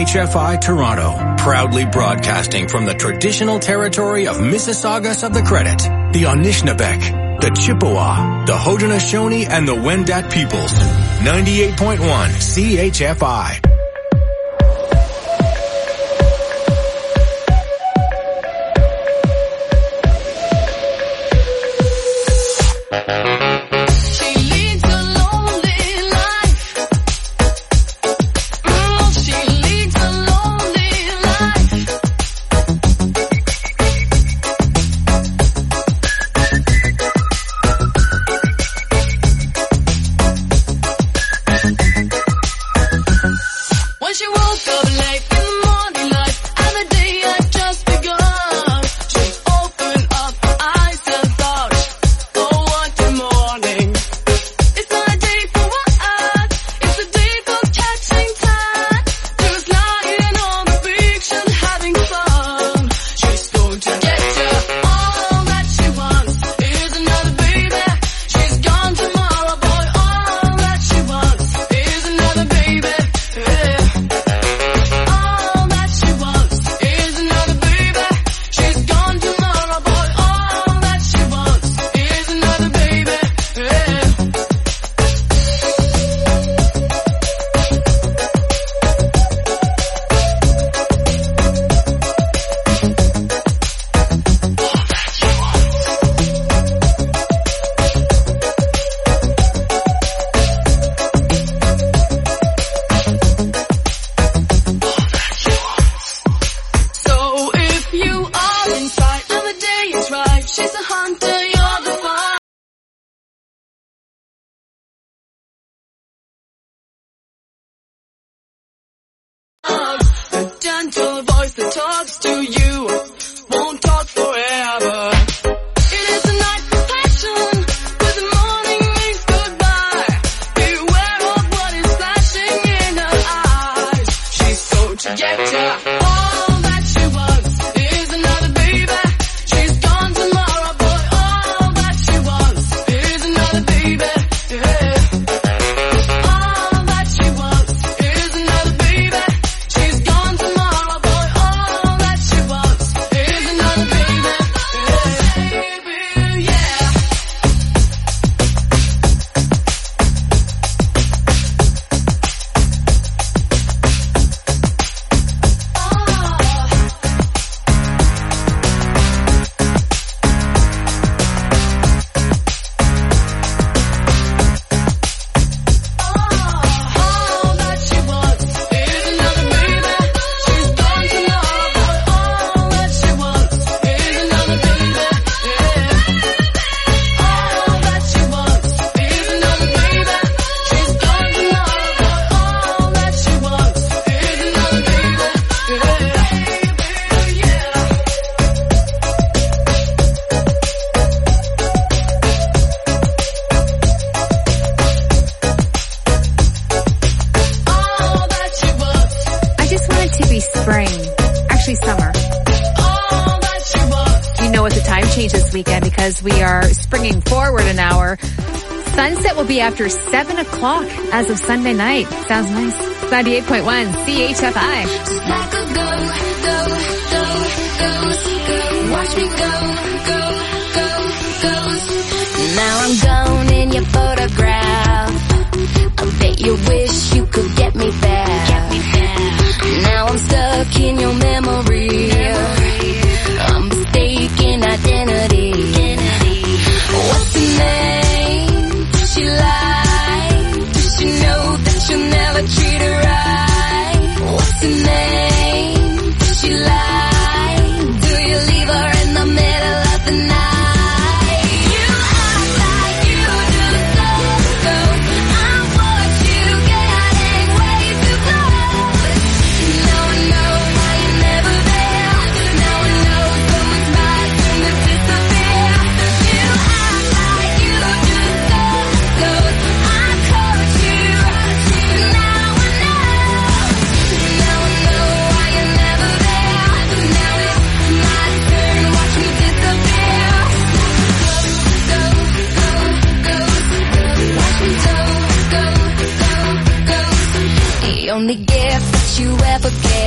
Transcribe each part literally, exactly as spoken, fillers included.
H F I Toronto, proudly broadcasting from the traditional territory of Mississaugas of the Credit, the Anishinaabeg, the Chippewa, the Haudenosaunee, and the Wendat peoples. ninety-eight point one C H F I. Gentle voice that talks to you won't talk forever. It is a night for passion, but the morning means goodbye. Beware of what is flashing in her eyes. She's so to get ya. All that she wants is another baby. She's gone tomorrow, boy. All that she wants is another baby. Yeah. All that she wants is another baby. She's gone tomorrow, boy. All that she wants is another baby. Yeah. Yeah. All that she wants is another baby. She's gone tomorrow, boy. All that she wants is another baby. Yeah. All that she wants is another baby. She's gone tomorrow, boy. All that she wants is another baby. Yeah. All that she wants, I just want it to be spring. Actually, summer. all that she wants. You know what the time change this weekend because we are springing forward an hour. Sunset will be after seven o'clock as of Sunday night. Sounds nice. ninety-eight point one C H F I. Just like a go, go, go, goes, go. Watch me go, go, go, goes. Now I'm gone in your photograph. I bet you wish you could get me back. Now I'm stuck in your memory. I'm mistaken identity. What's her name? Does she lie? Does she know that you'll never treat her right? What's her name? Does she lie? Do you leave her in the middle of the night? You act like you just don't go. I'm what you getting way too close. Now I know why you're never there. Now I know someone's right when to disappear. You act like you just don't go. I caught you, but now I know. Now I know why you're never there. Now it's my turn, watch me disappear. Go, go, go, watch me go, go, go, go. The only gift that you ever gave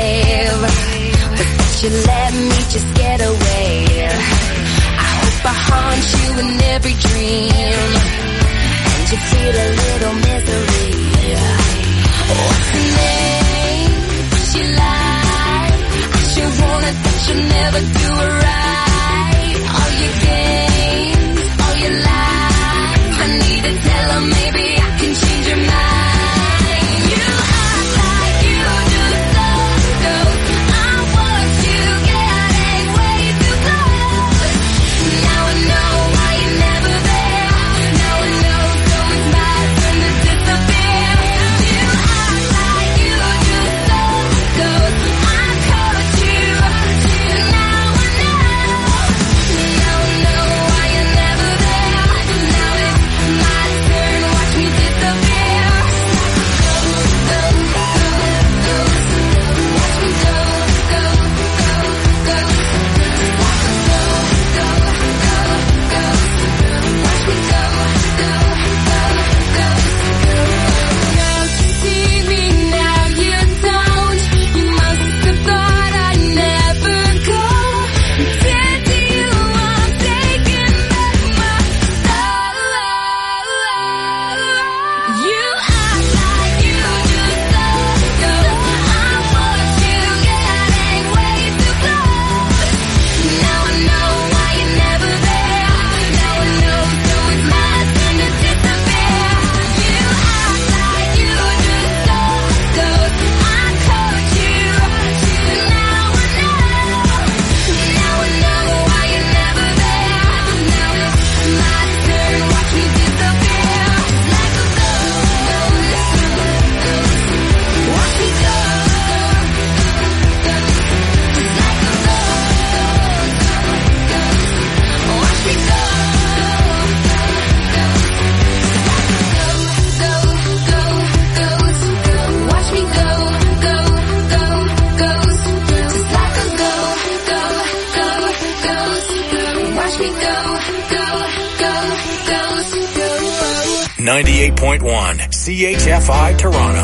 you let me just get away. I hope I haunt you in every dream, and you feel a little misery. What's her name? She lied. I sure wanna that you'll never do it right. All your games, all your lies, I need to tell her maybe I can change your mind. You act like you just love goes. I watch you getting way too close. Now I know why you're never there. Now I know, so it's my turn to disappear. You act like you just love goes. I caught you. Now I know. Now I know why you're never there. Now it's my turn. Watch me disappear. Go, go, go, go. Watch me go, go, go, go. Go, go, go, go. Watch me go, go, go, go. Now you see me, now you don't. You must have thought I'd never go. Said to you I'm taking back my soul. You act like you just love go. I watch you getting way too close. Now I know why you're never there. Now I know, so it's my turn to disappear. You act like you just love goes. I caught you. Now I know. Now I know why you're never there. Now it's my turn. Watch me disappear. Like a ghost. Watch me go. Just like a ghost. Watch me go. Go, go, goes. Watch me go, go, go, goes. Just like a go, go, go, goes. Watch me go, go, go, goes. ninety-eight point one C H F I Toronto.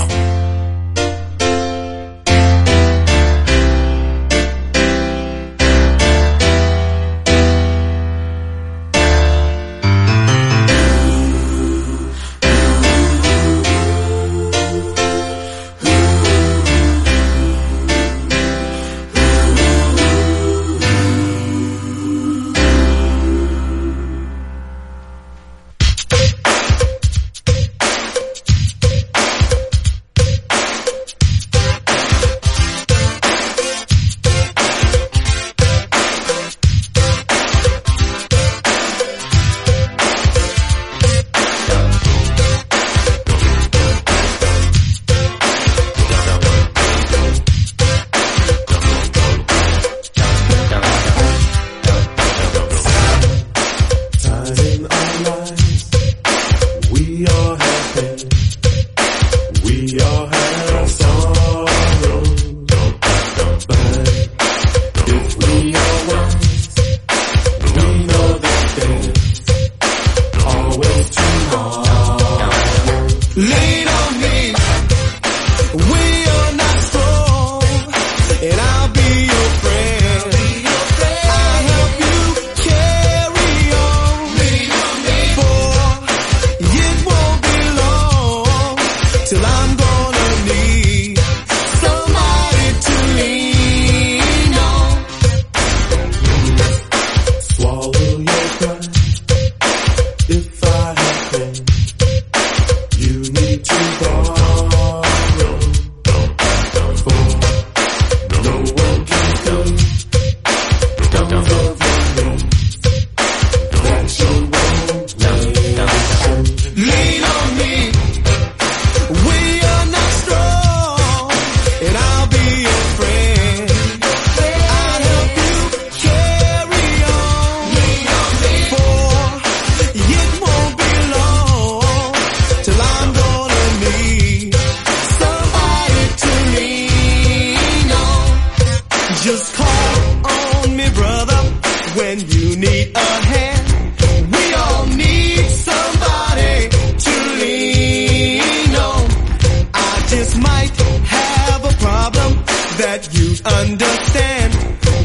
understand.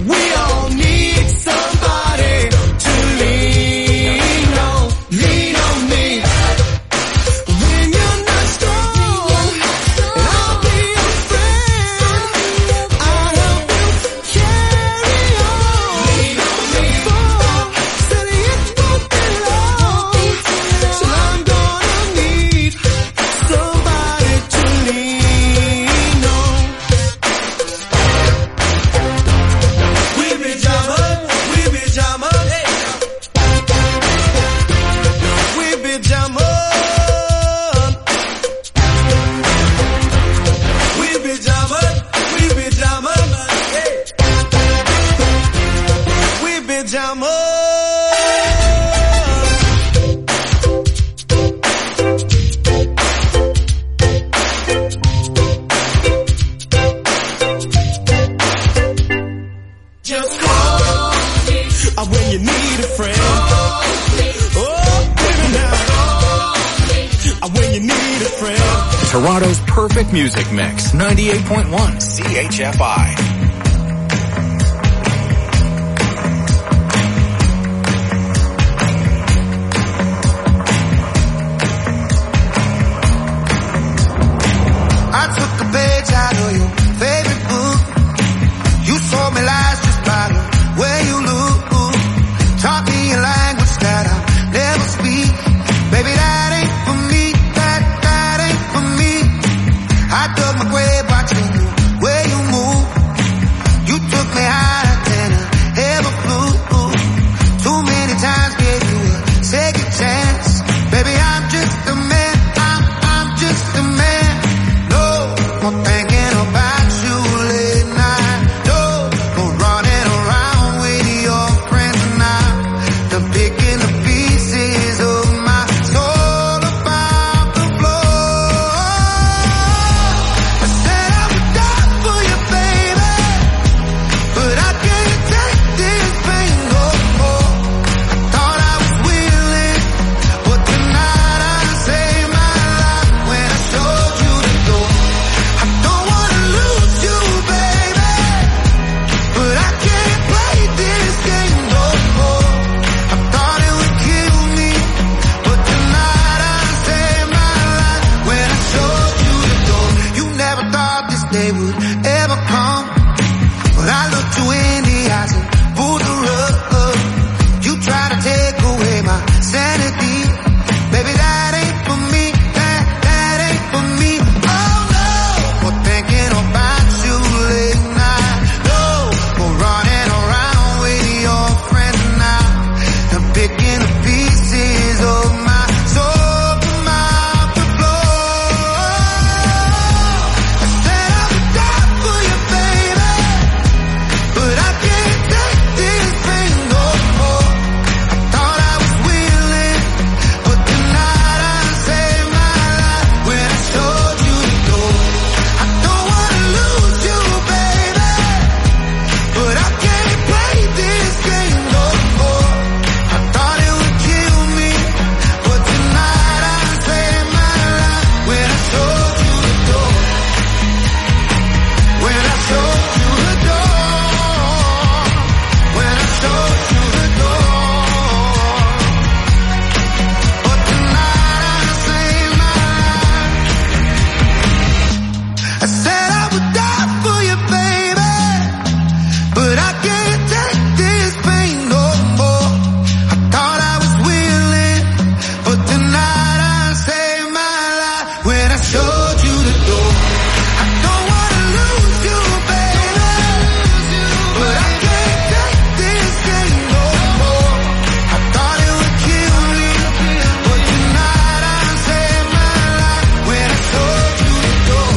pajamas. Just call me when you need a friend. Oh, baby, now. When you need a friend. Toronto's perfect music mix, ninety-eight point one C H F I. I took a page out of your favorite book. You told me lies just by the way you look. Taught me a language that I'll never speak. Baby, that ain't for me. That, that ain't for me. I dug my grave watching the way you move. You took me higher than I ever flew. Too many times gave you a second chance. Baby, I'm just a man. I'm, I'm just a man. No more thinking about you late night. No more running around with your friends now. Done picking the pieces of my soul about the floor. I said I would die for you, baby, but I can't take this pain no more. I thought I was willing, but tonight I saved my life when I showed you the door. I don't wanna lose you, baby, but I can't play this game no more. I thought it would kill me, but tonight I saved my life when I showed you the door. You never thought this day would ever come, but I looked you in the eyes and pulled the rug. You try to take away my sanity. Baby, that ain't for me. That, that ain't for me. Oh no, more thinking about you late night. No more running around with your friends now. I'm picking the pieces of my soul from off the floor. I said I would die for you, baby, but I can't take this pain no more. I thought I was willing, but tonight I saved my life when I showed you the door. I don't wanna lose you, baby, but I can't play this game no more. I thought it would kill me, but tonight I saved my life when I showed you the door. When I showed you the door. When I showed you the door. But tonight I saved my life. I said I would die for you, baby, but I can't take this pain no more. I thought I was willing, but tonight I saved my life when I showed you the door. I don't wanna lose you, baby, but I can't take this game no more. I thought it would kill me, but tonight I saved my life when I showed you the door.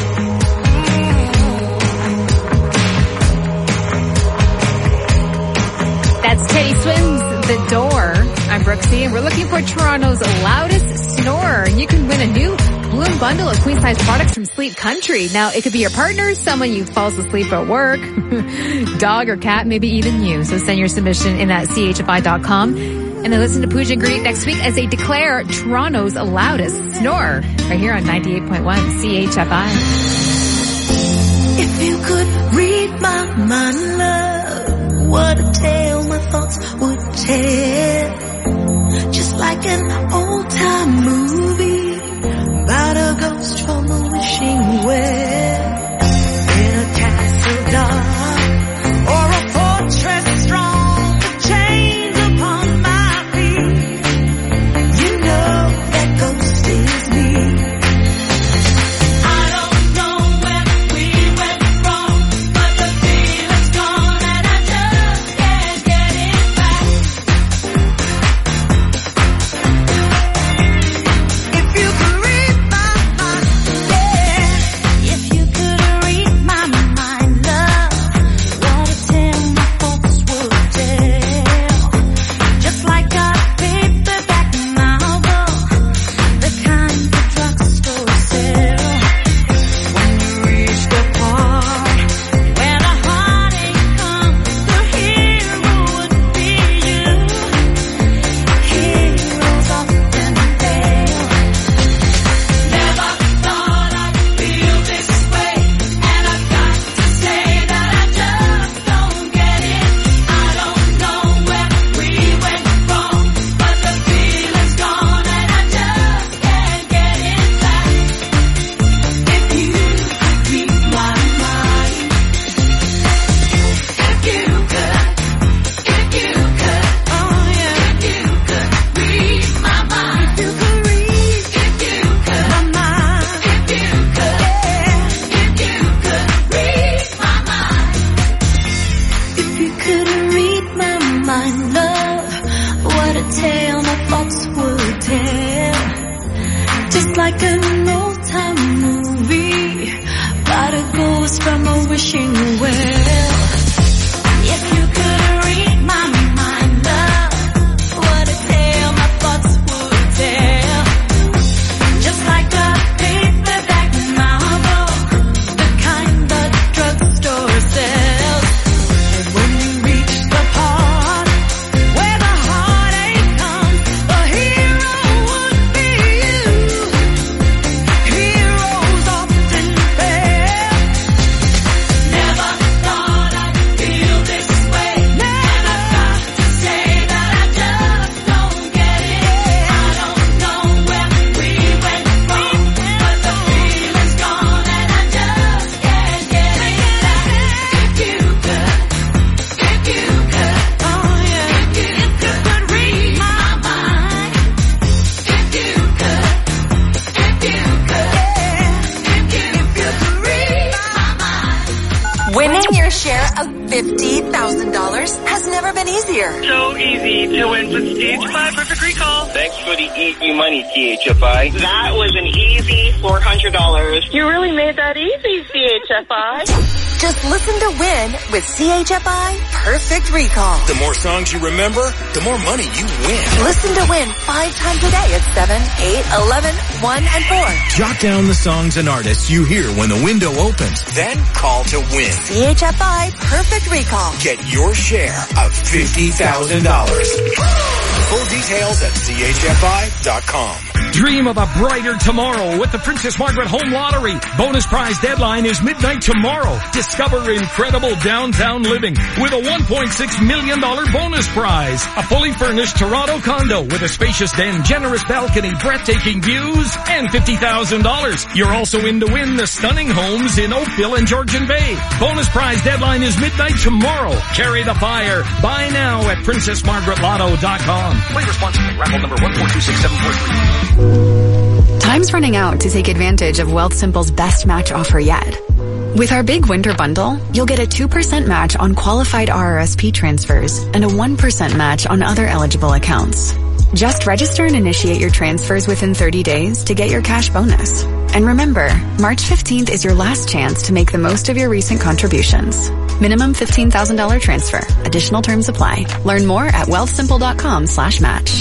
That's Teddy Swims, The Door. I'm Brooksy, and we're looking for Toronto's loudest snorer. And you can win a new Bloom bundle of queen-size products from Sleep Country. Now, it could be your partner, someone you falls asleep at work, dog or cat, maybe even you. So send your submission in at C H F I dot com. And then listen to Pooja and Greet next week as they declare Toronto's loudest snorer. Right here on ninety-eight point one C H F I. If you could read my mind, love, what a tale my thoughts would tell. Just like an old-time movie about a ghost from a wishing well. In a castle dark or a fortress strong, with chains upon my feet. You know that ghost is me. I don't know where we went wrong, but the feeling's gone and I just can't get it back. a tale my thoughts would tell. Just like an old time movie, about a ghost from a wishing well. If you could read my mind, love, what a tale my thoughts would tell. Just like a paperback novel, the kind the drugstore sells. And when you reach the part where the heartache comes, the hero would be you. Heroes often fail. Never thought I'd feel this way. And I've got to say that I just don't get it. I don't know where we went wrong, but the feeling's gone and I just can't get it back. If you could, if you could, oh yeah, if you, if you could read my mind. If you could, if you could, if you, if you could read my mind. Winning your share of fifty thousand dollars has never been easier. So easy to win with C H F I Perfect Recall. Thanks for the easy money, C H F I. That was an easy four hundred dollars. You really made that easy, C H F I. Just listen to win with C H F I Perfect Recall. The more songs you remember, the more money you win. Listen to win five times a day at seven, eight, eleven, one, and four. Jot down the songs and artists you hear when the window opens. Then call to win. C H F I Perfect Recall. Get your share of fifty thousand dollars. Full details at C H F I dot com. Dream of a brighter tomorrow with the Princess Margaret Home Lottery. Bonus prize deadline is midnight tomorrow. Discover incredible downtown living with a one point six million dollars bonus prize. A fully furnished Toronto condo with a spacious den, generous balcony, breathtaking views, and fifty thousand dollars. You're also in to win the stunning homes in Oakville and Georgian Bay. Bonus prize deadline is midnight tomorrow. Carry the fire. Buy now at princess margaret lotto dot com. Play responsibly. Raffle number one four two six seven four three. Time's running out to take advantage of Wealthsimple's best match offer yet. With our big winter bundle, you'll get a two percent match on qualified R R S P transfers and a one percent match on other eligible accounts. Just register and initiate your transfers within thirty days to get your cash bonus. And remember, March fifteenth is your last chance to make the most of your recent contributions. Minimum fifteen thousand dollars transfer. Additional terms apply. Learn more at wealthsimple.com slash match.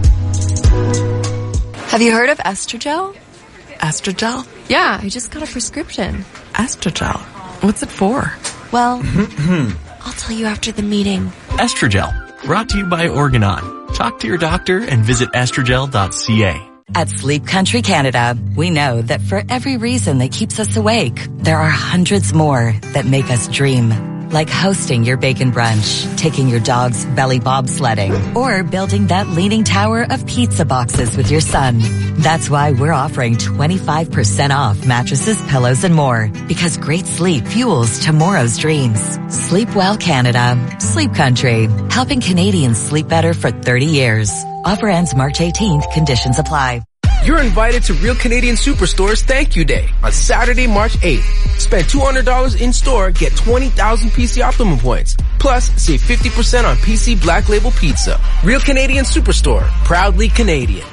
Have you heard of Estrogel? Estrogel? Yeah, I just got a prescription. Estrogel? What's it for? Well, I'll tell you after the meeting. Estrogel, brought to you by Organon. Talk to your doctor and visit estrogel dot c a. At Sleep Country Canada, we know that for every reason that keeps us awake, there are hundreds more that make us dream. Like hosting your bacon brunch, taking your dog's belly bobsledding, or building that leaning tower of pizza boxes with your son. That's why we're offering twenty-five percent off mattresses, pillows, and more. Because great sleep fuels tomorrow's dreams. Sleep well, Canada. Sleep Country. Helping Canadians sleep better for thirty years. Offer ends March eighteenth. Conditions apply. You're invited to Real Canadian Superstore's Thank You Day on Saturday, March eighth. Spend two hundred dollars in-store, get twenty thousand P C Optimum points. Plus, save fifty percent on P C Black Label Pizza. Real Canadian Superstore, proudly Canadian.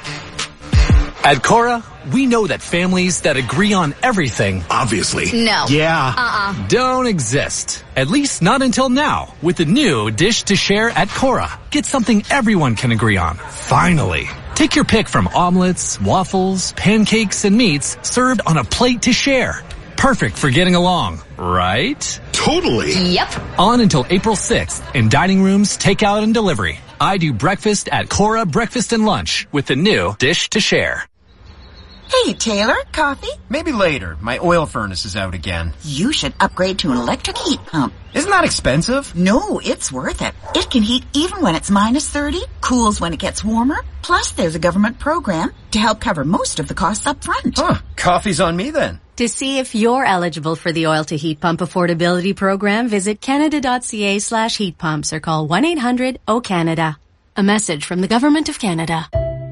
At Cora, we know that families that agree on everything, obviously, No. yeah, Uh-uh. don't exist. At least not until now, with the new Dish to Share at Cora. Get something everyone can agree on. Finally. Take your pick from omelets, waffles, pancakes, and meats served on a plate to share. Perfect for getting along, right? Totally. Yep. On until April sixth in dining rooms, takeout, and delivery. I do breakfast at Cora Breakfast and Lunch with the new Dish to Share. Hey, Taylor, coffee? Maybe later. My oil furnace is out again. You should upgrade to an electric heat pump. Isn't that expensive? No, it's worth it. It can heat even when it's minus thirty, cools when it gets warmer. Plus, there's a government program to help cover most of the costs up front. Huh, coffee's on me then. To see if you're eligible for the Oil to Heat Pump Affordability Program, visit canada.ca slash heat pumps or call one eight hundred O Canada. A message from the Government of Canada.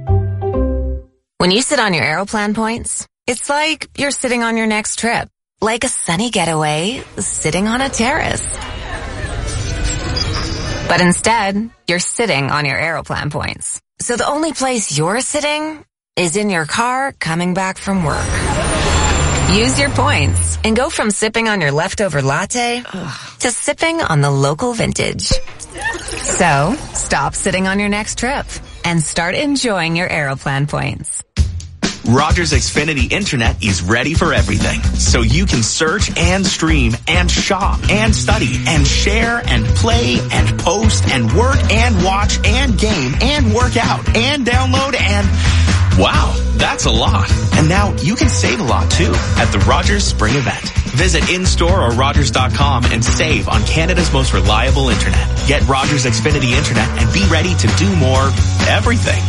When you sit on your Aeroplan points, it's like you're sitting on your next trip. Like a sunny getaway, sitting on a terrace. But instead, you're sitting on your Aeroplan points. So the only place you're sitting is in your car coming back from work. Use your points and go from sipping on your leftover latte to sipping on the local vintage. So stop sitting on your next trip and start enjoying your Aeroplan points. Rogers Xfinity Internet is ready for everything, so you can search and stream and shop and study and share and play and post and work and watch and game and work out and download and... Wow, that's a lot. And now you can save a lot too at the Rogers Spring Event. Visit in-store or rogers dot com and save on Canada's most reliable internet. Get Rogers Xfinity Internet and be ready to do more everything.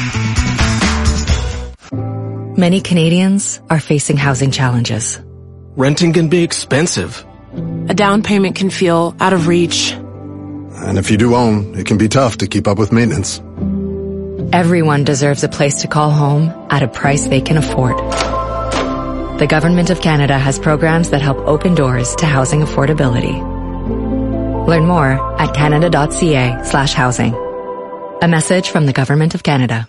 Many Canadians are facing housing challenges. Renting can be expensive. A down payment can feel out of reach. And if you do own, it can be tough to keep up with maintenance. Everyone deserves a place to call home at a price they can afford. The Government of Canada has programs that help open doors to housing affordability. Learn more at canada.ca slash housing. A message from the Government of Canada.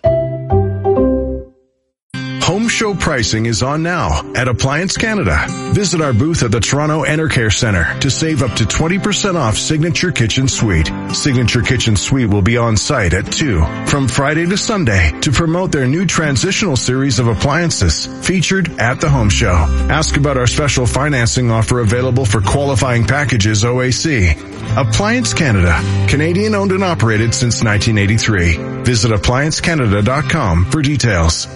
Home show pricing is on now at Appliance Canada. Visit our booth at the Toronto Enercare Centre to save up to twenty percent off Signature Kitchen Suite. Signature Kitchen Suite will be on site at two from Friday to Sunday to promote their new transitional series of appliances featured at the home show. Ask about our special financing offer available for qualifying packages O A C. Appliance Canada, Canadian owned and operated since nineteen eighty-three. Visit appliance canada dot com for details.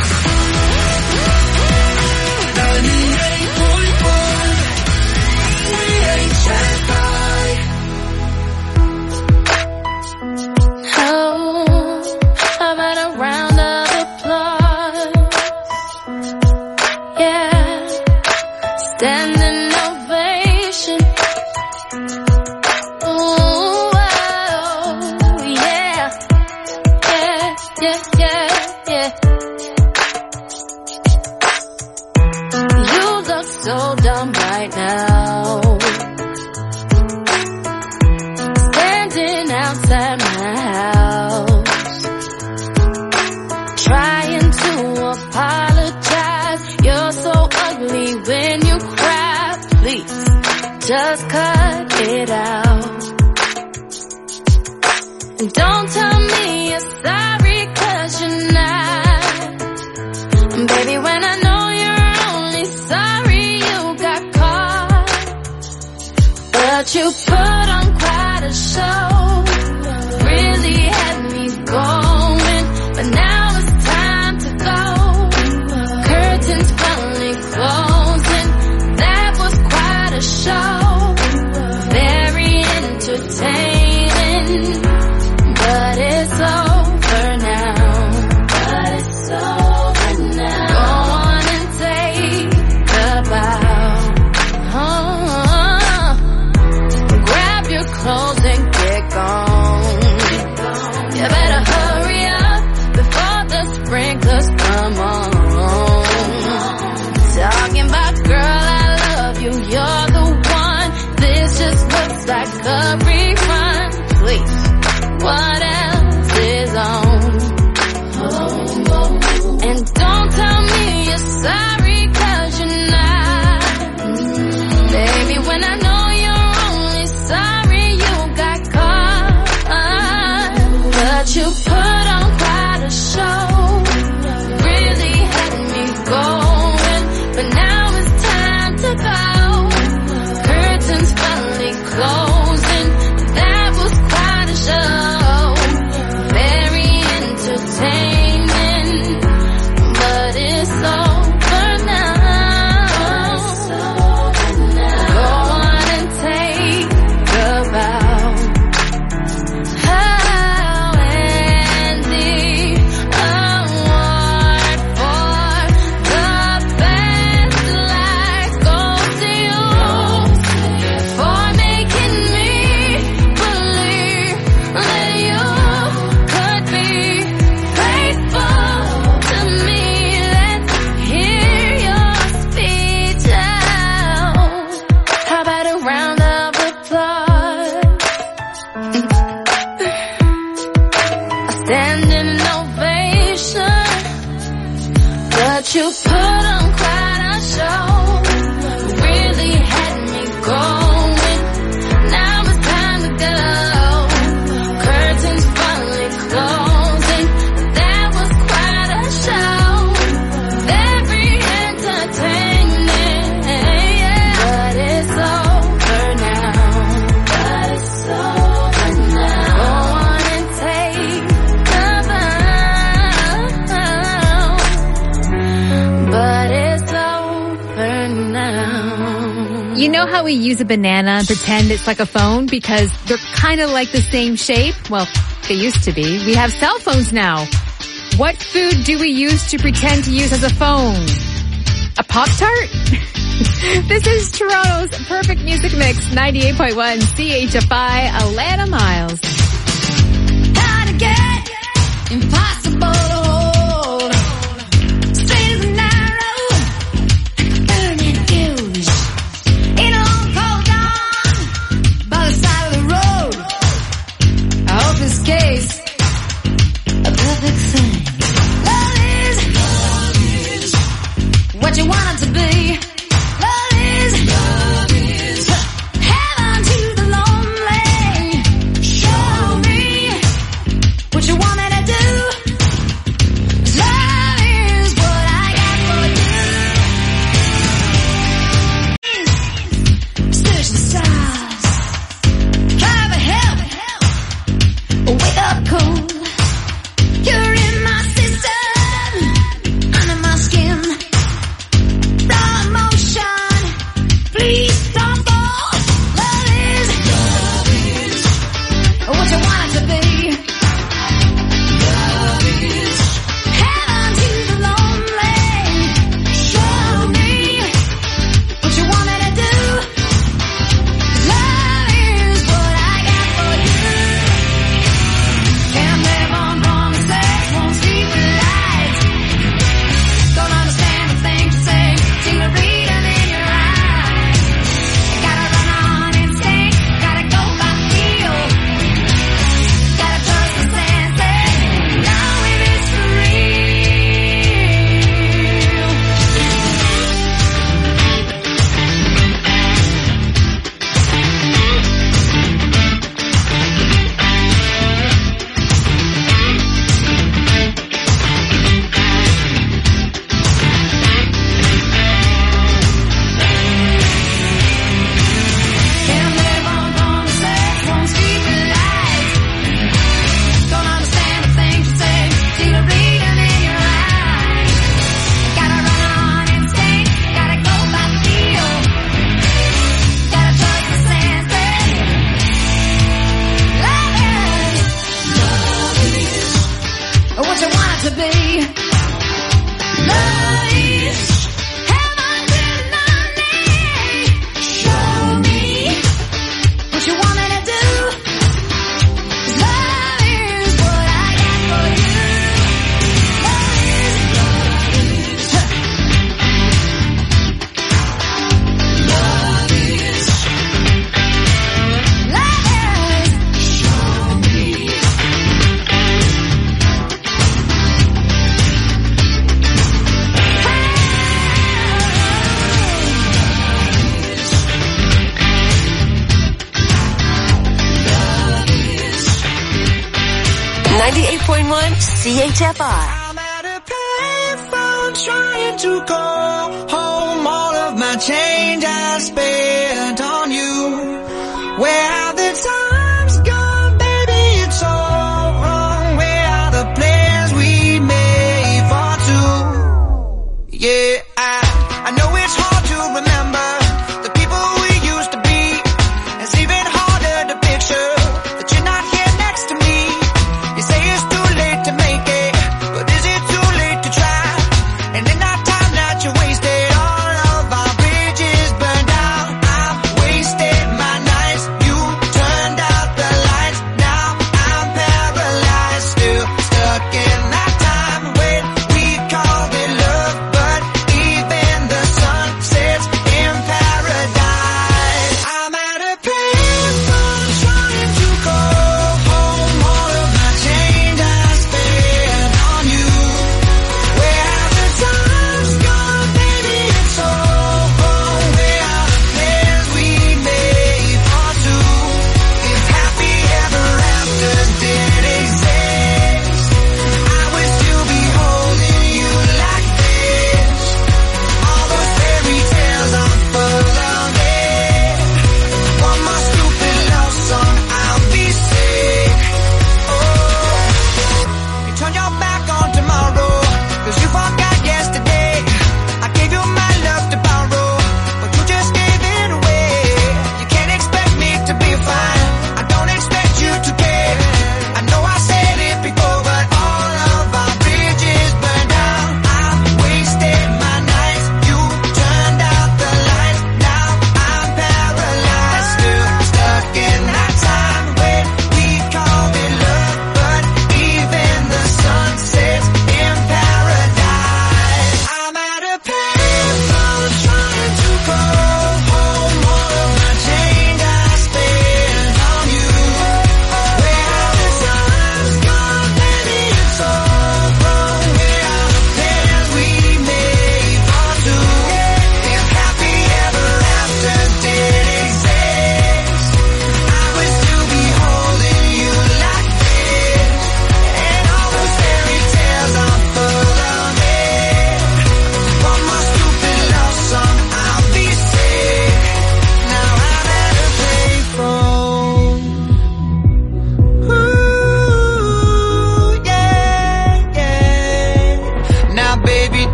Just cut it out. And don't tell me you're sorry, 'cause you're not. And baby, when I know you're only sorry you got caught. But you put on quite a show, really had me going. But now it's time to go. Curtains finally closing. That was quite a show. Entertaining, but it's over now. But it's over now. Go on and take a bow. Oh, grab your clothes and get gone. You better hurry up before the sprinklers come on. Talking about, girl, I love you, you're the one. This just looks like a refund. Please, what else is on? And don't tell me you're sorry, 'cause you're not. Baby, when I know you're only sorry you got caught. But you put on quite a show, really had me going. But now it's time to go. Curtains finally closing. That was quite a show. we use a banana and pretend it's like a phone because they're kind of like the same shape? Well, they used to be. We have cell phones now. What food do we use to pretend to use as a phone? A Pop-Tart? This is Toronto's Perfect Music Mix, ninety-eight point one C H F I, Atlanta Miles. How to get impossible to hold. Straight as an arrow, burning fuse. In a long cold dawn, by the side of the road. I hope this case a perfect thing. Love is, love is what you want it to be. ninety-eight point one C H F I. I'm at a payphone trying to call home. All of my change I spent on you. Where have the times gone, baby? It's all wrong. Where are the plans we made for two? Yeah, I, I know it's hard to remember the people we used to be. It's even harder to picture that you're not here next to me. You say it's too late to make it, but is it too late to try? And in that time that you wasted, all of our bridges burned out. I'm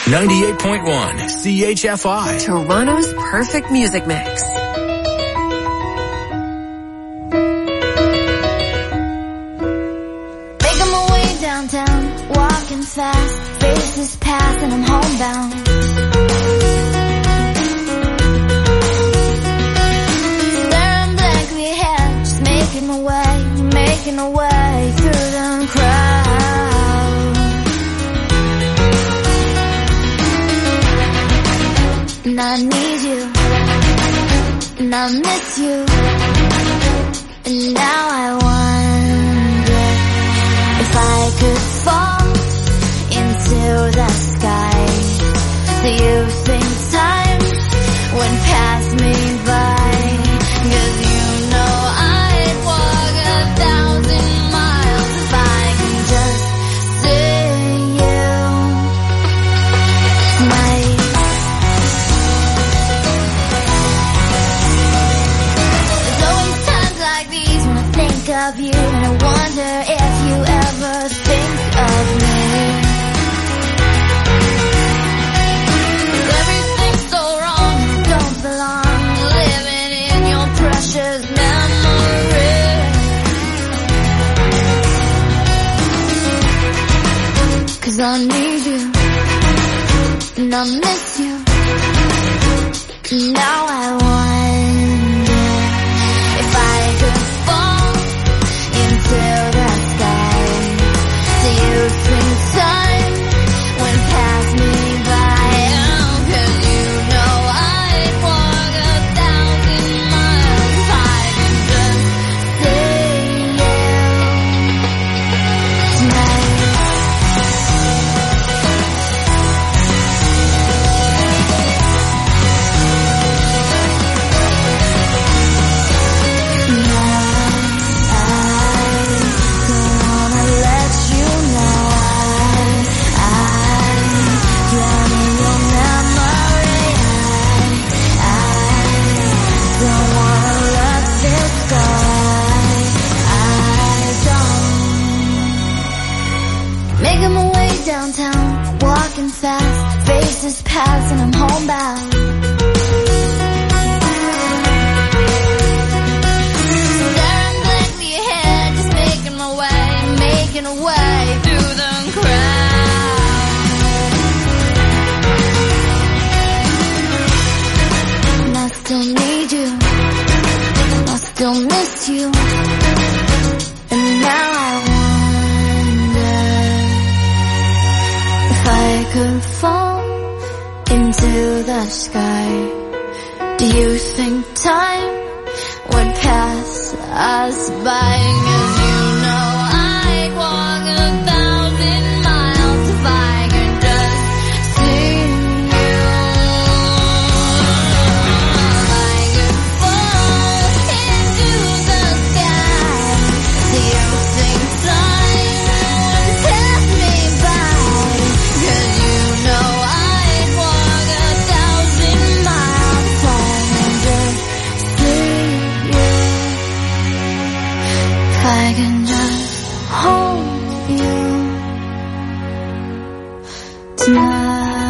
ninety-eight point one C H F I. Toronto's perfect music mix. Making my way downtown, walking fast, faces pass and I'm homebound. Staring blankly ahead, just making my way, making my way through the crowd. And I need you, and I miss you, and now I wonder if I could fall into the sky. Do you think time would pass me by? 'Cause you know I'd walk a thousand miles if I can just see you tonight. There's always times like these when I think of you, and I wonder if you ever think of me. 'Cause everything's so wrong, and I don't belong living in your precious memory. 'Cause I need you, and I miss you, and now I wonder if I could fall into the sky. Do you think time would pass me by? Oh, 'cause you know I'd walk a thousand miles if I can just see you tonight. Making my way downtown, walking fast, faces pass and I'm homebound. Staring blankly ahead, just making my way, making a way through the crowd. And I still need you, I still miss you, and now I if I could fall into the sky, do you think time would pass us by? 'Cause you know I'd walk a thousand miles if I could just see you. If I could fall into the sky, do you think time would pass me by? 'Cause you know I'd walk a thousand miles if I can just see you. If I can just hold you tonight.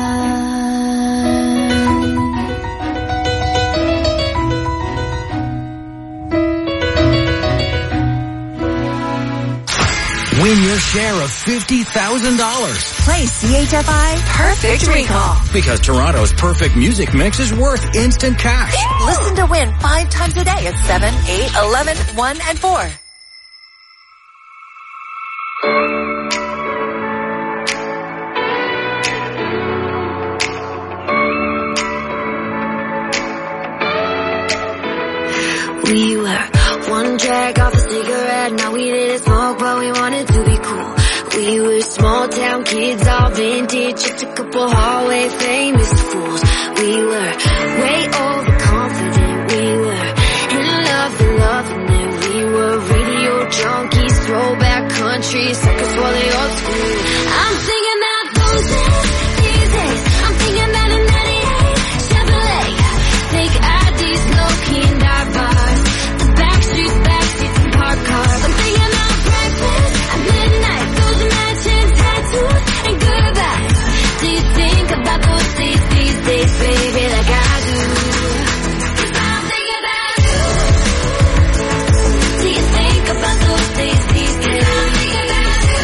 Win your share of fifty thousand dollars. Play C H F I Perfect Recall. Because Toronto's perfect music mix is worth instant cash. Listen to win five times a day at seven, eight, eleven, one, and four. We were one drag off a cigarette, now we didn't smoke, but we wanted to be cool. We were small town kids, all vintage, just a couple hallway famous fools. We were way overconfident, we were in love and loving it. We were radio junkies, throwback country, suckers for the old school. I'm thinking about those days, these days. I'm thinking about a ninety-eight Chevrolet, fake I Ds, low-key dive bars, the back streets, back streets, and park cars. I'm thinking about breakfast at midnight, those matching tattoos and goodbyes. Do you think about about those days, these days, baby, like I do. 'Cause I'm thinking about you. Do you think about those days, these days? I'm thinking about you.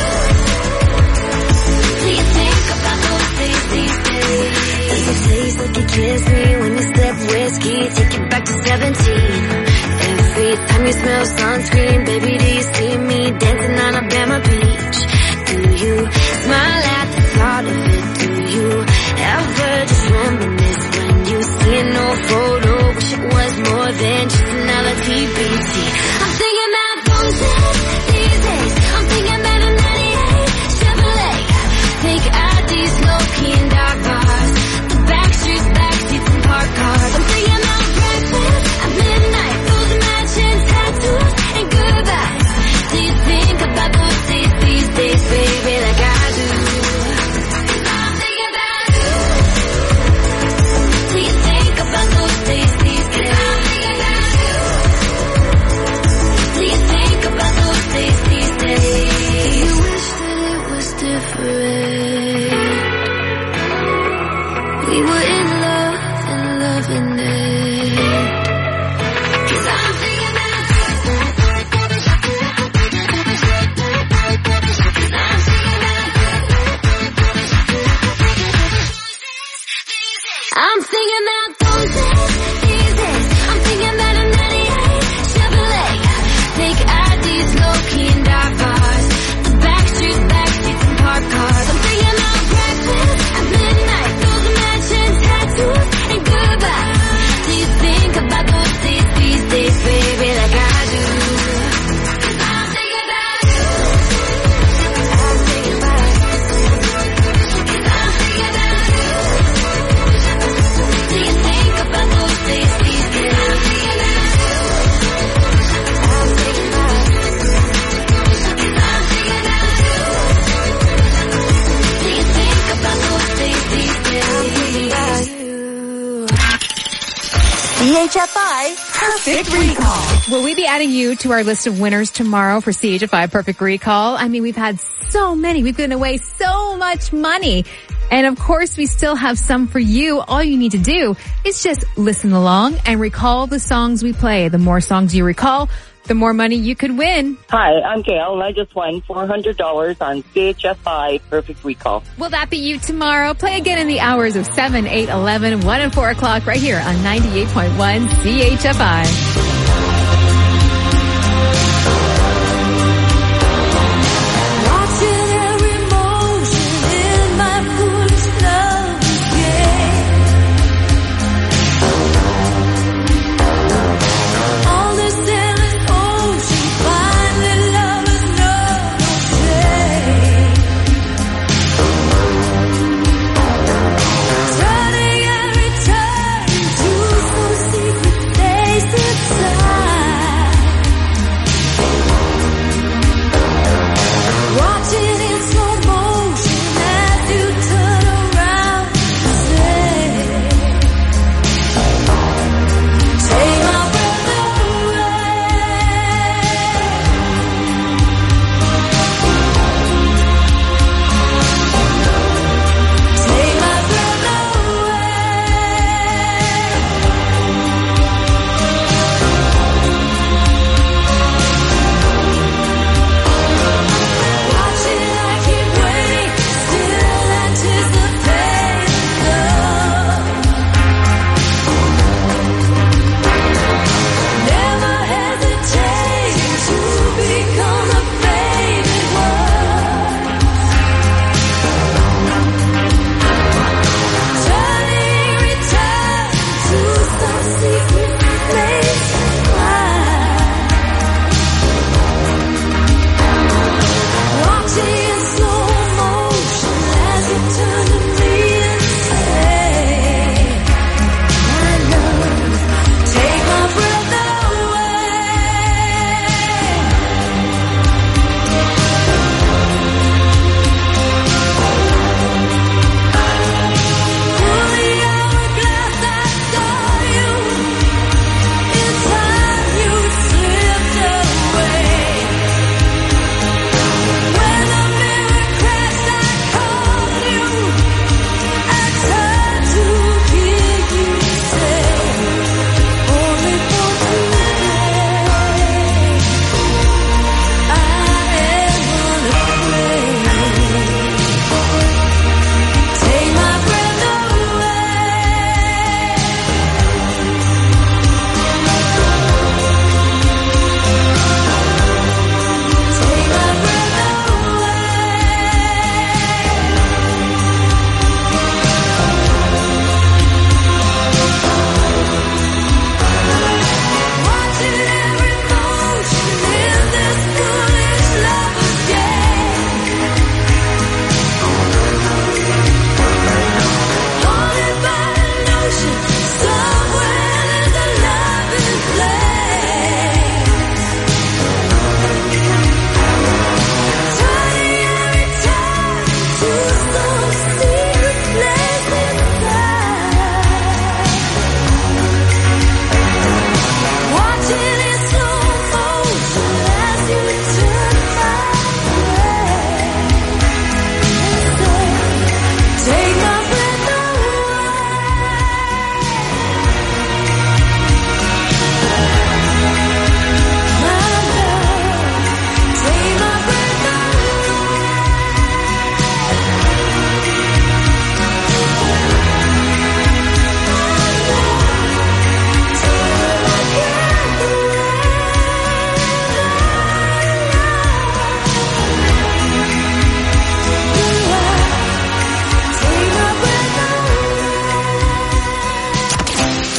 Do you think about those days, these days? Does it taste like you kissed me when you sip whiskey? Take you back to seventeen. Every time you smell sunscreen, baby, do you see me dancing on Alabama Beach? Do you smile at the thought of it? Do you ever just reminisce when you see an old photo? Wish it was more than just another T B C. I'm thinking about those days, these days. I'm thinking about a ninety-eight Chevrolet. Take I Ds, low key and dark bars. The back streets, back seats and park cars. I'm thinking about breakfast at midnight. Those matching tattoos and goodbyes. Do you think about those days, these days, baby, like I do? I'm thinking about you. Do you think about those days, these days? I'm thinking about you. Do you think about those days, these days? You wish that it was different. We were in love and loving it. 'Cause I'm thinking about you. 'Cause I'm thinking about you. I'm thinking about those days, these days. I'm thinking about a ninety-eight Chevrolet. Think I Ds, low key and dark bars. The back streets, back seats and park cars. I'm thinking about breakfast at midnight. Those matching tattoos and goodbyes. Do you think about those days, these days, baby, like I do? 'Cause I'm thinking about you. I'm thinking about you. 'Cause I'm thinking about you. Do you think about those days, these days? I'm thinking about you. I'm thinking about you. 'Cause I'm thinking about you. Do you think about those days, these days? I'm thinking about you. C H F I Perfect Recall. Will we be adding you to our list of winners tomorrow for C H F I Perfect Recall? I mean, we've had so many. We've given away so much money. And of course, we still have some for you. All you need to do is just listen along and recall the songs we play. The more songs you recall, the more money you could win. Hi, I'm Gail, and I just won four hundred dollars on C H F I Perfect Recall. Will that be you tomorrow? Play again in the hours of seven, eight, eleven, one, and four o'clock right here on ninety-eight point one C H F I. Turning and returning to some secret place.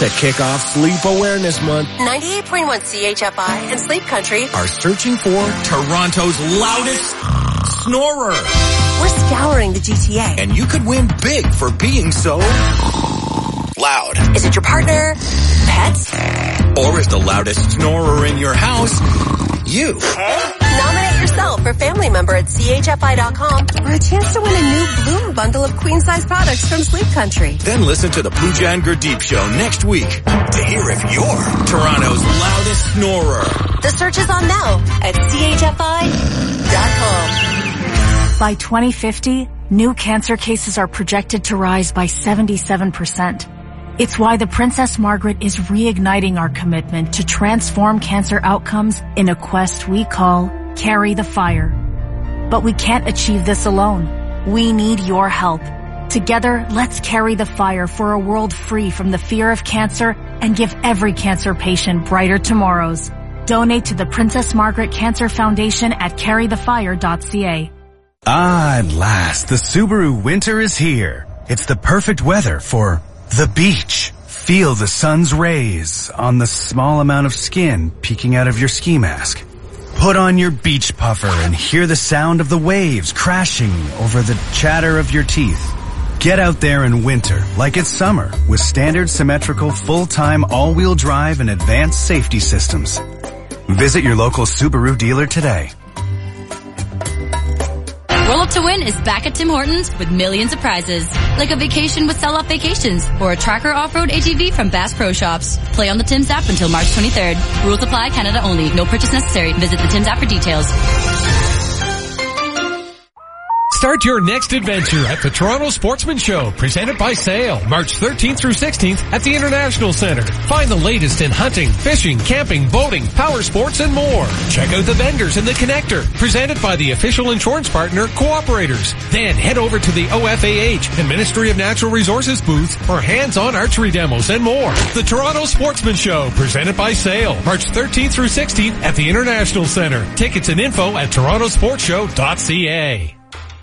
to kick off Sleep Awareness Month. ninety-eight point one C H F I and Sleep Country are searching for Toronto's loudest snorer. We're scouring the G T A. And you could win big for being so loud. Is it your partner? Pets? Or is the loudest snorer in your house you? Nominate yourself for family member at C H F I dot com for a chance to win a new Bloom bundle of queen-size products from Sleep Country. Then listen to the Pooja and Gurdeep Show next week to hear if you're Toronto's loudest snorer. The search is on now at C H F I dot com. By twenty fifty, new cancer cases are projected to rise by seventy-seven percent. It's why the Princess Margaret is reigniting our commitment to transform cancer outcomes in a quest we call Carry the Fire. But we can't achieve this alone. We need your help. Together, let's carry the fire for a world free from the fear of cancer and give every cancer patient brighter tomorrows. Donate to the Princess Margaret Cancer Foundation at carry the fire dot c a. Ah, at last, the Subaru winter is here. It's the perfect weather for the beach. Feel the sun's rays on the small amount of skin peeking out of your ski mask. Put on your beach puffer and hear the sound of the waves crashing over the chatter of your teeth. Get out there in winter like it's summer with standard symmetrical full-time all-wheel drive and advanced safety systems. Visit your local Subaru dealer today. Roll Up to Win is back at Tim Hortons with millions of prizes, like a vacation with Sell Off Vacations or a Tracker Off-Road A T V from Bass Pro Shops. Play on the Tim's app until March twenty-third. Rules apply, Canada only. No purchase necessary. Visit the Tim's app for details. Start your next adventure at the Toronto Sportsman Show, presented by Sail, March thirteenth through sixteenth at the International Centre. Find the latest in hunting, fishing, camping, boating, power sports, and more. Check out the vendors in the Connector, presented by the official insurance partner, Cooperators. Then head over to the O F A H and Ministry of Natural Resources booths for hands-on archery demos and more. The Toronto Sportsman Show, presented by Sail, March thirteenth through sixteenth at the International Centre. Tickets and info at toronto sports show dot c a.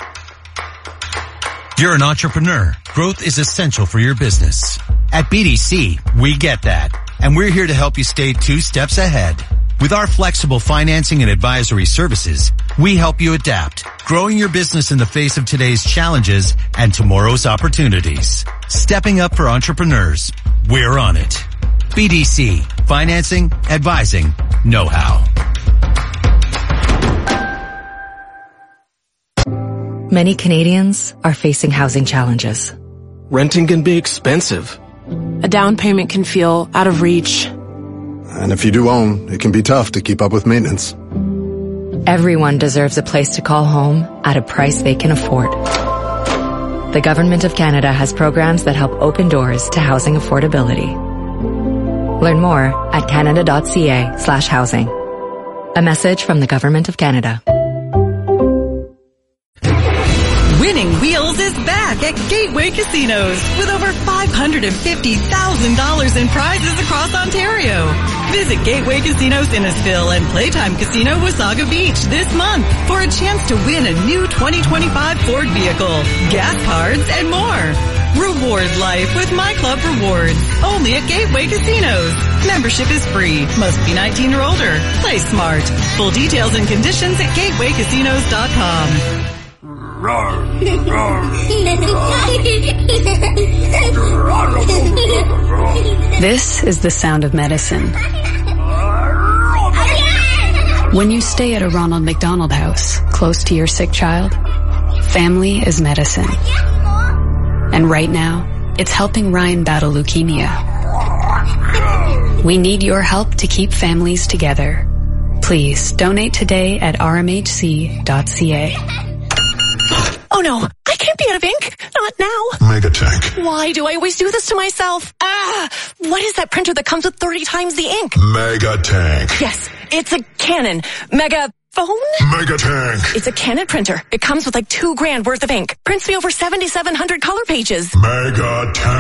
You're an entrepreneur. Growth is essential for your business. At B D C, we get that. And we're here to help you stay two steps ahead. With our flexible financing and advisory services, we help you adapt, growing your business in the face of today's challenges and tomorrow's opportunities. Stepping up for entrepreneurs. We're on it. B D C. Financing, advising, know-how. Many Canadians are facing housing challenges. Renting can be expensive. A down payment can feel out of reach. And if you do own, it can be tough to keep up with maintenance. Everyone deserves a place to call home at a price they can afford. The Government of Canada has programs that help open doors to housing affordability. Learn more at canada dot c a slash housing. A message from the Government of Canada. Winning Wheels is back at Gateway Casinos with over five hundred fifty thousand dollars in prizes across Ontario. Visit Gateway Casinos Innisfil and Playtime Casino Wasaga Beach this month for a chance to win a new twenty twenty-five Ford vehicle, gas cards, and more. Reward life with My Club Rewards, only at Gateway Casinos. Membership is free. Must be nineteen or older. Play smart. Full details and conditions at gateway casinos dot com. This is the sound of medicine. When you stay at a Ronald McDonald House, close to your sick child, family is medicine. And right now, it's helping Ryan battle leukemia. We need your help to keep families together. Please donate today at r m h c dot c a. Oh no, I can't be out of ink. Not now. Megatank. Why do I always do this to myself? Ah, what is that printer that comes with thirty times the ink? Megatank. Yes, it's a Canon Mega Phone? Megatank. It's a Canon printer. It comes with like two grand worth of ink. Prints me over seventy-seven hundred color pages. Megatank.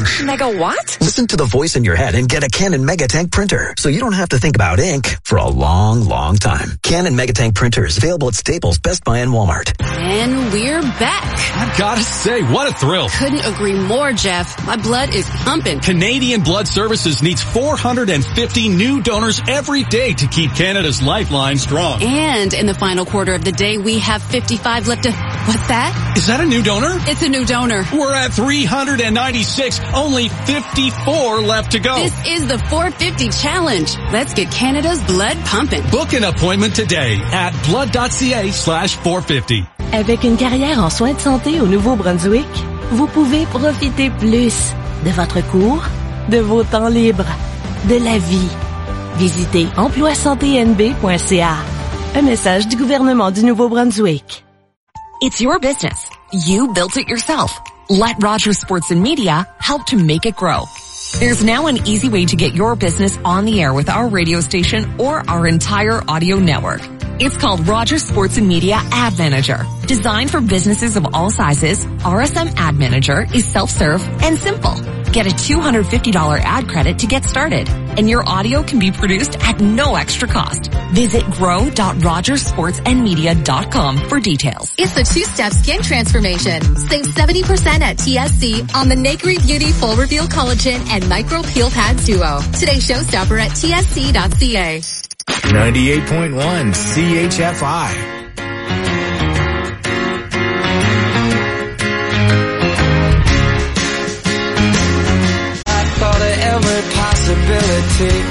Mega what? Listen to the voice in your head and get a Canon Megatank printer, so you don't have to think about ink for a long, long time. Canon Megatank printers available at Staples, Best Buy, and Walmart. And we're back. I've got to say, what a thrill. Couldn't agree more, Jeff. My blood is pumping. Canadian Blood Services needs four hundred fifty new donors every day to keep Canada's lifeline strong. And in the final quarter of the day, we have fifty-five left to... What's that? Is that a new donor? It's a new donor. We're at three hundred ninety-six, only fifty-four left to go. This is the four fifty challenge. Let's get Canada's blood pumping. Book an appointment today at blood.ca slash 450. Avec une carrière en soins de santé au Nouveau-Brunswick, vous pouvez profiter plus de votre cours, de vos temps libres, de la vie. Visitez emploi santé n b point c a. Un message du gouvernement du Nouveau-Brunswick. It's your business. You built it yourself. Let Rogers Sports and Media help to make it grow. There's now an easy way to get your business on the air with our radio station or our entire audio network. It's called Rogers Sports and Media Ad Manager. Designed for businesses of all sizes, R S M Ad Manager is self-serve and simple. Get a two hundred fifty dollars ad credit to get started, and your audio can be produced at no extra cost. Visit grow dot rogers sports and media dot com for details. It's the two-step skin transformation. Save seventy percent at T S C on the Nakery Beauty Full Reveal Collagen and Micro Peel Pads Duo. Today's showstopper at T S C dot C A. ninety-eight point one C H F I. Possibility.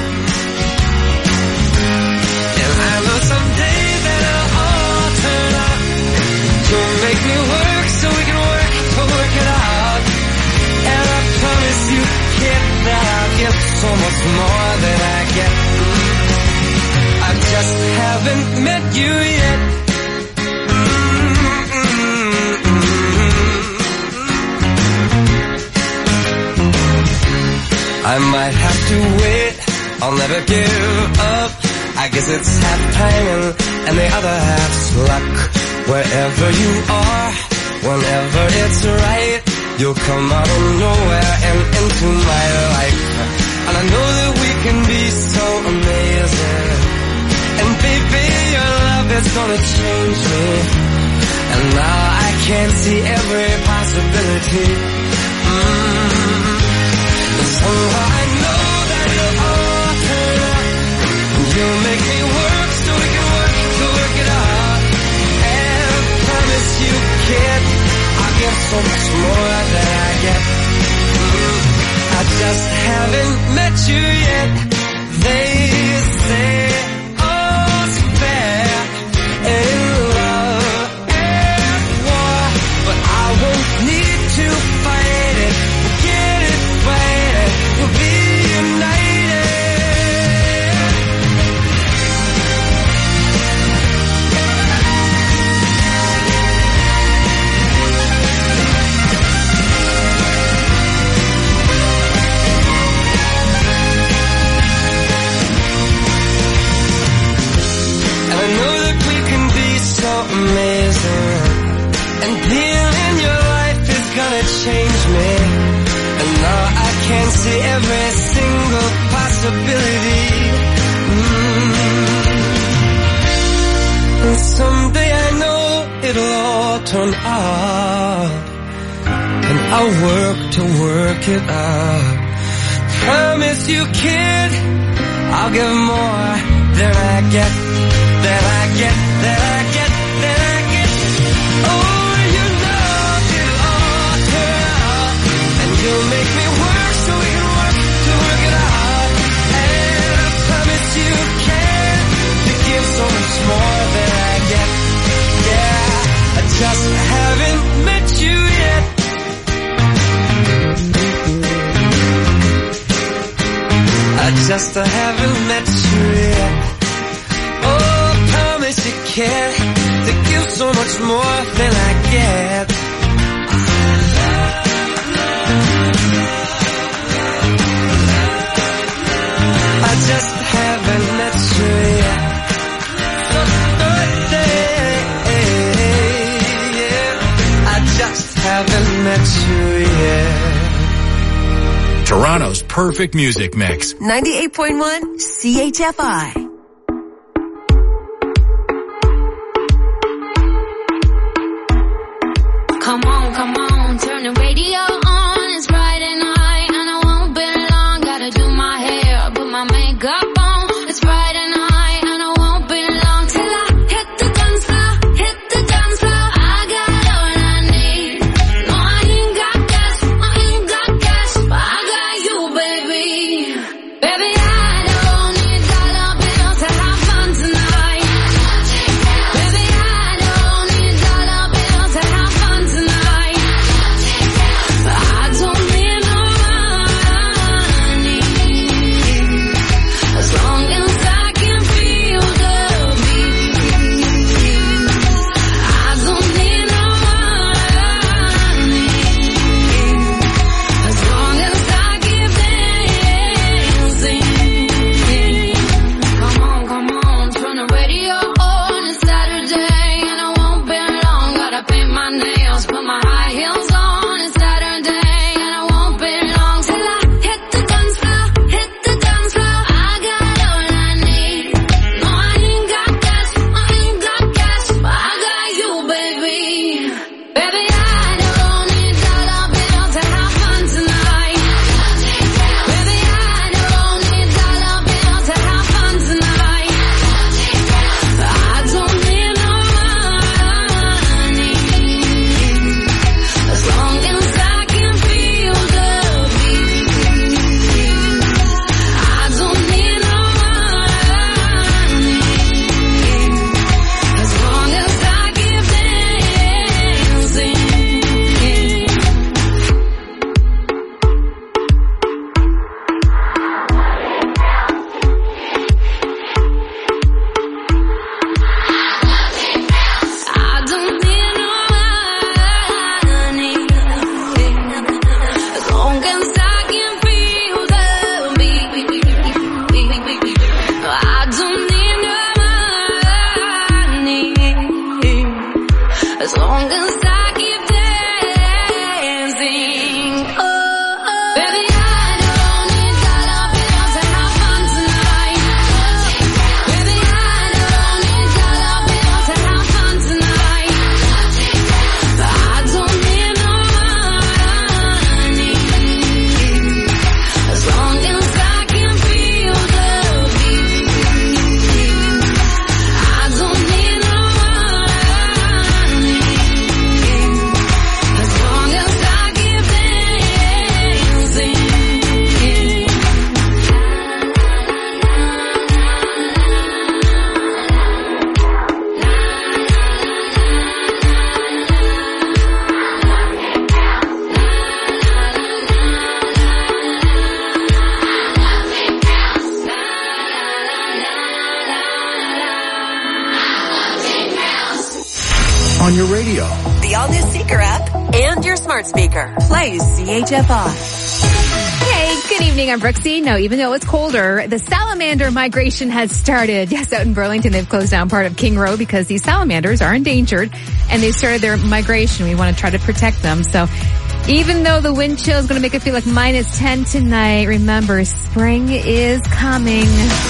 And I know someday that it'll all turn out. You'll make me work so we can work to work it out. And I promise you, kid, that I'll give so much more than I get. I just haven't met you yet. I might have to wait, I'll never give up. I guess it's half timing and the other half's luck. Wherever you are, whenever it's right, you'll come out of nowhere and into my life. And I know that we can be so amazing. And baby, your love is gonna change me. And now I can see every possibility. Mm. Somehow I know that it'll all turn out. You'll make me work so we can work to work it out. And I promise you, kid, I'll get so much more than I get. I just haven't met you yet. They say all's fair in love and war, but I won't need to fight it. We'll get it right. We'll be united. And I know that we can be so amazing. And being in your life is gonna change me. And now I can see every single possibility. Mm. And someday I know it'll all turn out. And I'll work to work it out. Promise you, kid, I'll give more than I get, than I get, than I get, than I get. Oh, you know it'll all turn out. And you'll make me work so we can work to work it out. And I promise you can to give so much more than I get. Yeah, I just haven't met you yet. I just haven't met you yet. Oh, I promise you can to give so much more than I get. I just haven't met you yet. I just haven't met you yet. Toronto's perfect music mix. ninety-eight point one C H F I. Come on, come on, turn the radio on. It's Friday night and I won't be long. Gotta do my hair, put my makeup on. It's Friday night and I won't be long till I hit the dance floor, hit the dance floor. I got all I need. No, I ain't got cash, I ain't got cash, but I got you, baby. Baby, I don't need dollar bills to have fun tonight. Baby, I don't need dollar bills to have fun tonight. I don't need no money, as long as I can feel the beat. I don't need no money, as long as I keep dancing. Come on, come on, turn the radio on. It's Saturday and I won't be long. Gotta paint my nails, put my high heels on. It's Saturday and I won't be long till I hit the dance floor, hit the dance floor. I got all I need. No, I ain't got cash, I ain't got cash, but I got you, baby. Baby, I don't need dollar bills to have fun tonight. Baby, I don't need dollar bills to have fun tonight. I don't need no money, as long as I can feel the beat. I don't need no money, as long as I keep dancing. I don't need no money, as long as I can feel the beat. I don't need no money, as long as I keep dancing. Oh, baby, I don't need dollar bills to have fun tonight. Baby, I don't need dollar bills to have fun tonight. I don't need no money, as long as I can feel the beat. I don't need no money, as long as I keep dancing. On your radio. The all-new Seeker app and your smart speaker. Play C H F I. Hey, good evening. I'm Brooksy. No, even though it's colder, the salamander migration has started. Yes, out in Burlington, they've closed down part of King Road because these salamanders are endangered, and they've started their migration. We want to try to protect them. So even though the wind chill is going to make it feel like minus ten tonight, remember, spring is coming.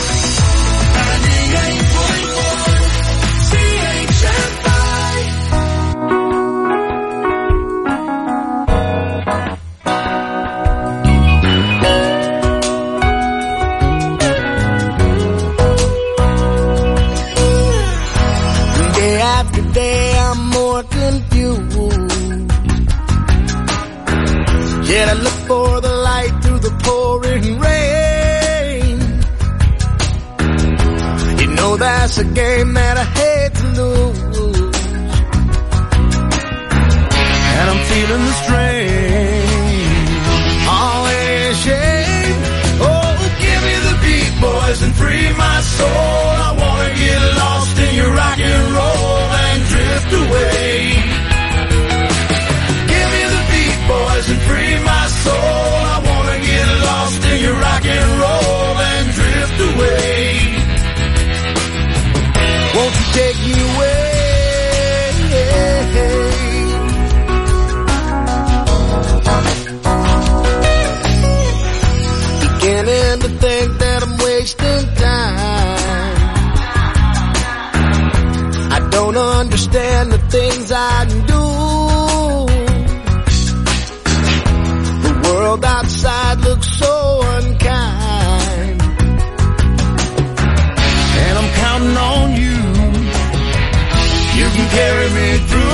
Day after day, I'm more confused. Yet I look for the light through the pouring rain. You know that's a game that I hate to lose. And I'm feeling the strain. Always shame. Oh, give me the beat, boys, and free my soul. I wanna get lost in your rock and roll and drift away. Give me the beat, boys, and free my soul. I wanna get lost in your rock and roll and drift away. Won't you take me away? begin to think that I'm wasting time. I don't understand the things I do. The world outside looks so unkind, and I'm counting on you. You can carry me through